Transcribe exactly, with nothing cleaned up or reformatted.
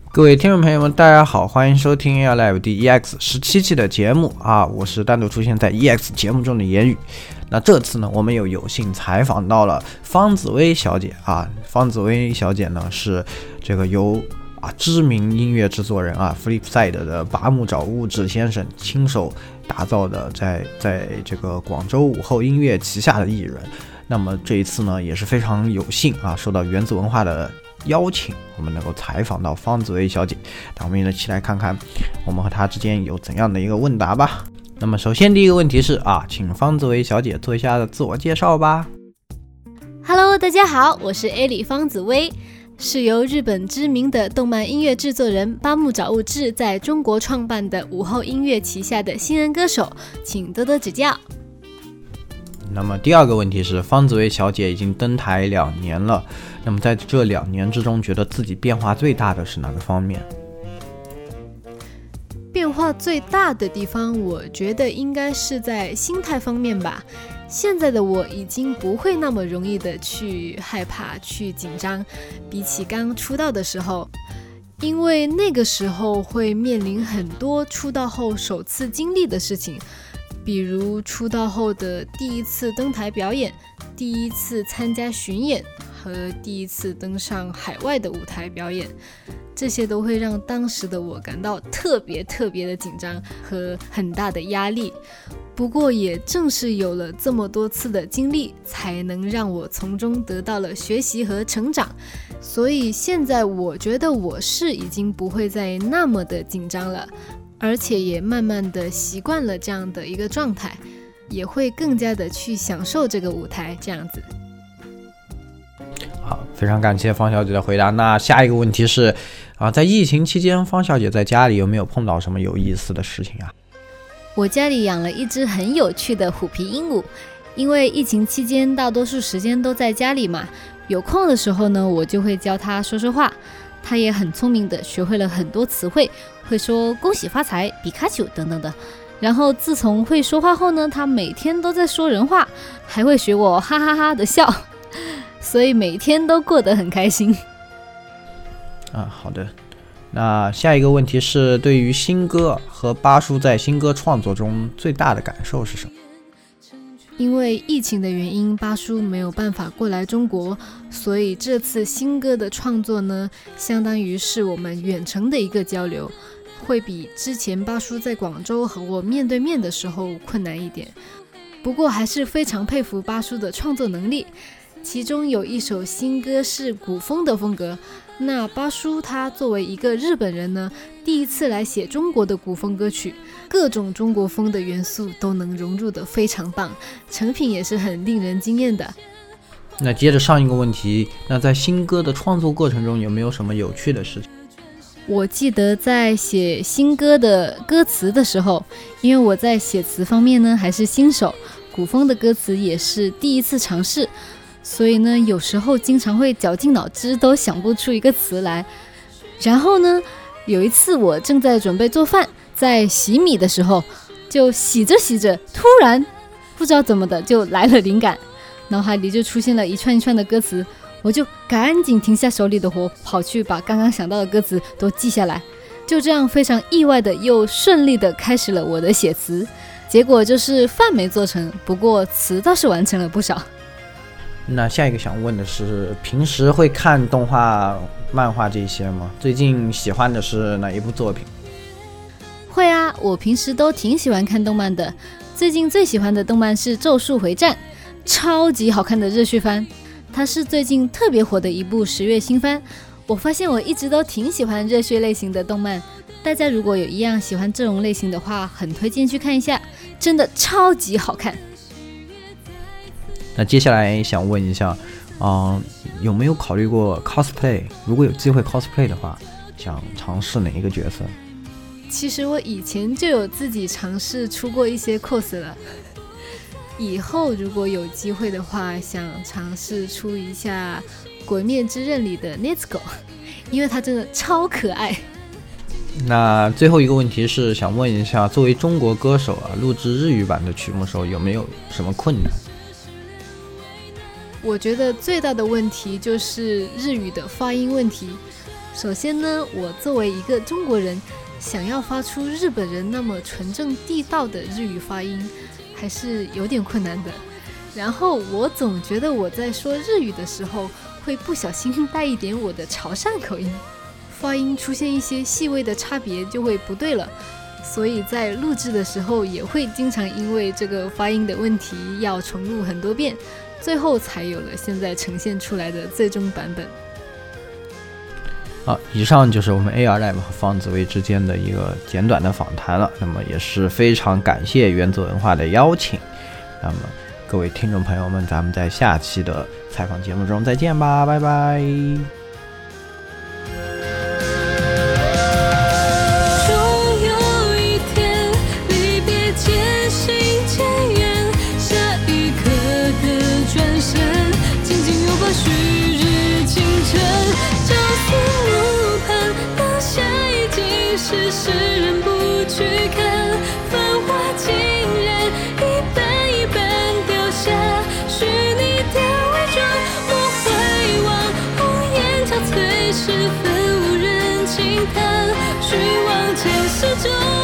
各位听众朋友们，大家好，欢迎收听 A R Live 第 E X 十七期的节目啊，我是单独出现在 E X 节目中的言语。那这次呢，我们有有幸采访到了方紫薇小姐啊，方紫薇小姐呢是这个由啊知名音乐制作人啊 Flipside 的八木沼悟志先生亲手打造的在，在在这个广州午后音乐旗下的艺人。那么这一次呢，也是非常有幸啊，受到原子文化的邀请，我们能够采访到方紫薇小姐。那我们一起来看看我们和她之间有怎样的一个问答吧。那么首先第一个问题是啊，请方紫薇小姐做一下自我介绍吧。 Hello， 大家好，我是 A 里方紫薇，是由日本知名的动漫音乐制作人八木沼悟志在中国创办的午后音乐旗下的新人歌手，请多多指教。 那么第二个问题是，方紫薇小姐已经登台两年了，那么在这两年之中，觉得自己变化最大的是哪个方面？ 变化最大的地方，我觉得应该是在心态方面吧。现在的我已经不会那么容易的去害怕、去紧张，比起刚出道的时候，因为那个时候会面临很多出道后首次经历的事情。比如出道后的第一次登台表演，第一次参加巡演和第一次登上海外的舞台表演，这些都会让当时的我感到特别特别的紧张和很大的压力。不过也正是有了这么多次的经历，才能让我从中得到了学习和成长。所以现在我觉得我是已经不会再那么的紧张了，而且也慢慢的习惯了这样的一个状态，也会更加的去享受这个舞台这样子。 好，非常感谢方小姐的回答。那下一个问题是啊，在疫情期间，方小姐在家里有没有碰到什么有意思的事情啊？ 我家里养了一只很有趣的虎皮鹦鹉，因为疫情期间大多数时间都在家里嘛，有空的时候呢，我就会教它说说话。它也很聪明的学会了很多词汇，会说恭喜发财、皮卡丘等等的。然后自从会说话后呢，它每天都在说人话，还会学我哈哈哈的笑，所以每天都过得很开心。 啊，好的。那下一个问题是，对于新歌和巴叔在新歌创作中最大的感受是什么？ 因为疫情的原因，巴叔没有办法过来中国，所以这次新歌的创作呢，相当于是我们远程的一个交流，会比之前巴叔在广州和我面对面的时候困难一点。不过还是非常佩服巴叔的创作能力，其中有一首新歌是古风的风格，那巴叔他作为一个日本人呢，第一次来写中国的古风歌曲，各种中国风的元素都能融入得非常棒，成品也是很令人惊艳的。 那接着上一个问题，那在新歌的创作过程中有没有什么有趣的事情？ 我记得在写新歌的歌词的时候，因为我在写词方面呢还是新手，古风的歌词也是第一次尝试，所以呢有时候经常会绞尽脑汁都想不出一个词来。然后呢有一次我正在准备做饭，在洗米的时候，就洗着洗着，突然不知道怎么的就来了灵感，脑海里就出现了一串一串的歌词，我就赶紧停下手里的活，跑去把刚刚想到的歌词都记下来。就这样非常意外的又顺利的开始了我的写词，结果就是饭没做成，不过词倒是完成了不少。 那下一个想问的是，平时会看动画、漫画这些吗？最近喜欢的是哪一部作品？ 会啊，我平时都挺喜欢看动漫的。最近最喜欢的动漫是《咒术回战》，超级好看的热血番，它是最近特别火的一部十月新番。我发现我一直都挺喜欢热血类型的动漫，大家如果有一样喜欢这种类型的话，很推荐去看一下，真的超级好看。 那接下来想问一下，嗯，有没有考虑过 cosplay？ 如果有机会 cosplay 的话，想尝试哪一个角色？ 其实我以前就有自己尝试出过一些 cos 了，以后如果有机会的话，想尝试出一下《鬼灭之刃》里的 Nezuko， 因为它真的超可爱。 那最后一个问题是想问一下，作为中国歌手啊，录制日语版的曲目时候有没有什么困难？ 我觉得最大的问题就是日语的发音问题， 首先呢，我作为一个中国人，想要发出日本人那么纯正地道的日语发音，还是有点困难的。然后我总觉得我在说日语的时候，会不小心带一点我的潮汕口音，发音出现一些细微的差别就会不对了。所以在录制的时候，也会经常因为这个发音的问题要重录很多遍，最后才有了现在呈现出来的最终版本。 好，以上就是我们 A R Lab 和方子薇之间的一个简短的访谈了。那么也是非常感谢原子文化的邀请。那么各位听众朋友们，咱们在下期的采访节目中再见吧，拜拜。 是世人不去看，繁华竟然一本一本丢下，虚拟的伪装莫回望，红颜憔悴时分无人轻叹，虚妄前世中